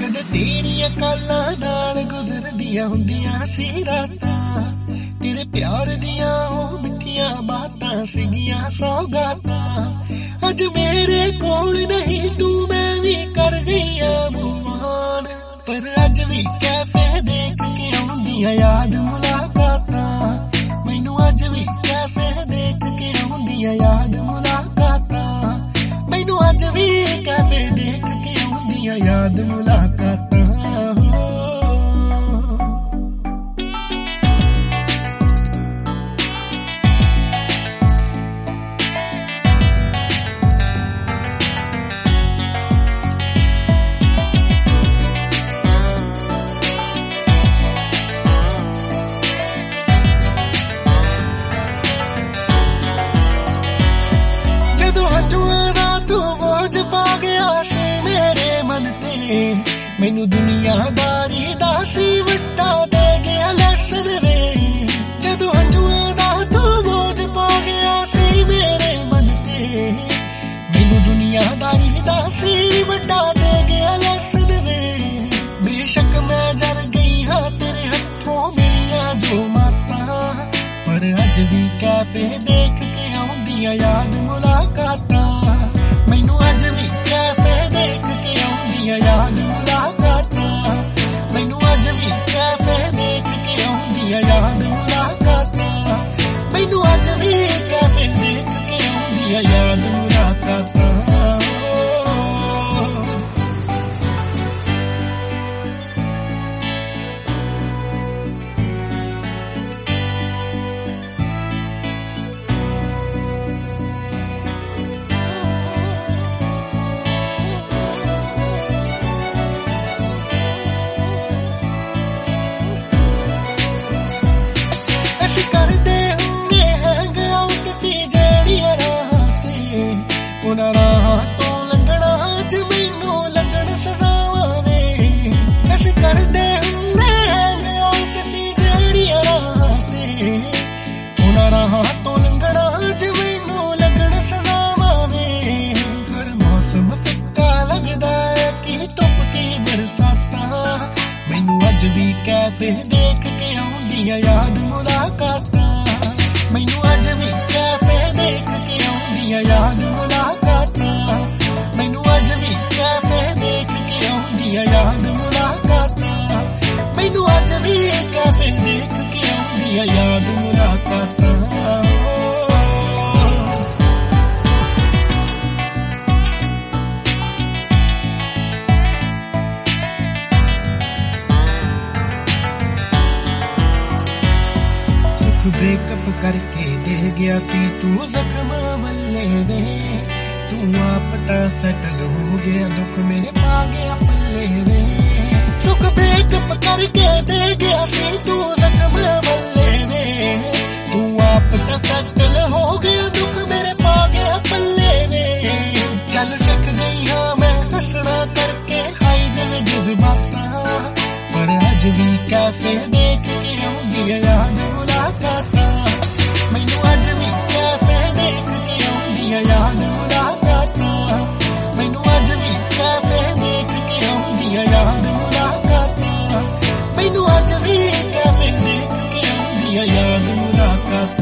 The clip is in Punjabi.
ਜਦ ਤੇਰੀਆਂ ਕਾਲਾਂ ਨਾਲ ਗੁਜ਼ਰਦੀਆਂ ਹੁੰਦੀਆਂ ਸੀ ਰਾਤਾਂ, ਤੇਰੇ ਪਿਆਰ ਦੀਆਂ ਉਹ ਮਿੱਠੀਆਂ ਬਾਤਾਂ ਸੀਗੀਆਂ ਸੌਗਾਤਾਂ। ਅੱਜ ਮੇਰੇ ਕੋਲ ਨਹੀਂ ਤੂੰ, ਮੈਂ ਵੀ ਕਰ ਗਈਆਂ ਮੂਵਾਨ, ਪਰ ਅੱਜ ਵੀ ਕੈਫੇ ਦੇਖ ਕੇ ਆਉਂਦੀਆਂ ਯਾਦ ਮੁਲਾਕਾਤਾਂ। ਮੈਨੂੰ ਅੱਜ ਵੀ ਕੈਫੇ ਦੇਖ ਕੇ ਆਉਂਦੀਆਂ ਯਾਦ ਮੁਲਾਕਾਤਾਂ। ਮੈਨੂੰ ਅੱਜ ਵੀ ਕੈਫੇ ਦੇਖ ਕੇ ਆਉਂਦੀਆਂ ਯਾਦ ਮੁਲਾਕਾਤਾਂ। ਮੈਨੂੰ ਦੁਨੀਆਦਾਰੀ ਦਾ ਸੀ ਵੱਡਾ ਦੇ ਗਿਆ ਲੈਸਨ ਵੇ, ਜਦੋਂ ਹੰਝੂਆਂ ਦਾ ਤੂੰ ਬੋਝ ਪਾ ਗਿਆ ਸੀ ਮੇਰੇ ਮਨ ਤੇ। ਮੈਨੂੰ ਦੁਨੀਆਦਾਰੀ ਦਾ ਸੀ ਵੱਡਾ ਦੇ ਗਿਆ ਲੈਸਨ ਵੇ। ਬੇਸ਼ੱਕ ਮੈਂ ਜਰ ਗਈ ਹਾਂ ਤੇਰੇ ਹੱਥੋਂ ਮਿਲੀਆਂ ਜੋ ਮਾਤਾਂ, ਪਰ ਅੱਜ ਵੀ ਕੈਫੇ ਦੇਖ ਕੇ ਆਉਂਦੀਆਂ ਯਾਦ ਮੁਲਾਕਾਤਾਂ। ਮੈਨੂੰ ਅੱਜ ਵੀ ਕੈਫੇ ਦੇਖ ਕੇ ਆਉਂਦੀਆਂ ਯਾਦ ਮੁਲਾਕਾਤਾਂ। ਮੈਨੂੰ ਅੱਜ ਵੀ ਕੈਫੇ ਦੇਖ ਕੇ ਆਉਂਦੀਆਂ ਯਾਦ ਮੁਲਾਕਾਤਾਂ। ਮੈਨੂੰ ਅੱਜ ਵੀ ਕੈਫੇ ਦੇਖ ਕੇ ਆਉਂਦੀਆਂ ਯਾਦ ਮੁਲਾਕਾਤਾਂ। ਉਹਨਾਂ ਰਾਹਾਂ ਤੋਂ ਲੰਘਣਾ ਅੱਜ ਮੈਨੂੰ ਲੱਗਣ ਸਜ਼ਾਵਾਂ ਵੇ। ਅਸੀਂ ਕਰਦੇ ਹੁੰਦੇ ਹੈਗੇ ਆਊਟ ਸੀ ਜਿਹੜੀਆਂ ਰਾਹਾਂ ਤੇ, ਉਹਨਾਂ ਰਾਹਾਂ ਤੋਂ ਲੰਘਣਾ ਅੱਜ ਮੈਨੂੰ ਲੱਗਣ ਸਜ਼ਾਵਾਂ ਵੇ। ਹਰ ਮੌਸਮ ਫਿੱਕਾ ਲੱਗਦਾ ਹੈ ਕਿ ਧੁੱਪ ਕੀ ਬਰਸਾਤਾਂ। ਮੈਨੂੰ ਅੱਜ ਵੀ ਕੈਫੇ ਦੇਖ ਕੇ ਆਉਂਦੀਆਂ ਯਾਦ ਮੁਲਾਕਾਤਾਂ। ਮੈਨੂੰ ਅੱਜ ਵੀ ਕੈਫੇ ਦੇਖ ਕੇ ਆਉਂਦੀਆਂ ਯਾਦ ਮੁਲਾਕਾਤਾਂ। ਮੈਨੂੰ ਅੱਜ ਵੀ ਕੈਫੇ ਦੇਖ ਕੇ ਆਉਂਦੀਆਂ ਯਾਦ ਮੁਲਾਕਾਤਾਂ। ਮੈਨੂੰ ਅੱਜ ਵੀ ਕੈਫੇ ਦੇਖ ਕੇ ਆਉਂਦੀਆਂ ਯਾਦ ਮੁਲਾਕਾਤਾਂ। ਬ੍ਰੇਕਅਪ ਕਰਕੇ ਦੇ ਗਿਆ ਸੀ ਤੂੰ ਜ਼ਖਮ ਵੱਲੇ ਵੇ। ਤੂੰ ਆਪ ਤਾਂ ਸੈਟਲ ਹੋ ਗਿਆ, ਦੁੱਖ ਮੇਰੇ ਪਾ ਗਿਆ ਪੱਲੇ ਵੇ। ਸੁੱਖ ਬ੍ਰੇਕਅਪ ਕਰਕੇ ਦੇ ਗਿਆ ਸੀ ਤੂੰ ਜ਼ਖਮ ਵੱਲੇ ਵੇ। ਤੂੰ ਆਪ ਤਾਂ ਸੈਟਲ ਹੋ ਗਿਆ, ਦੁੱਖ ਮੇਰੇ ਪਾ ਗਿਆ ਪੱਲੇ ਵੇ। ਚੱਲ ਸਿੱਖ ਗਈ ਹਾਂ ਮੈਂ ਹੱਸਣਾ ਕਰਕੇ ਹਾਈ ਦਿਲ ਜਜ਼ਬਾਤਾਂ, ਪਰ ਅੱਜ ਵੀ ਕੈਫੇ ਦੇਖ ਕੇ ਆਉਂਦੀ ਯਾਦ ਮੁਲਾਕਾਤਾਂ। ਮੈਨੂੰ ਅੱਜ ਵੀ ਕੈਫੇ ਦੇਖ ਕੇ ਆਉਂਦੀਆਂ ਯਾਦ ਮੁਲਾਕਾਤਾਂ। ਮੈਨੂੰ ਅੱਜ ਵੀ ਕੈਫੇ ਦੇਖ ਕੇ ਆਉਂਦੀਆਂ ਯਾਦ ਮੁਲਾਕਾਤਾਂ। ਮੈਨੂੰ ਅੱਜ ਵੀ ਕੈਫੇ ਦੇਖ ਕੇ ਆਉਂਦੀਆਂ ਯਾਦ ਮੁਲਾਕਾਤਾਂ।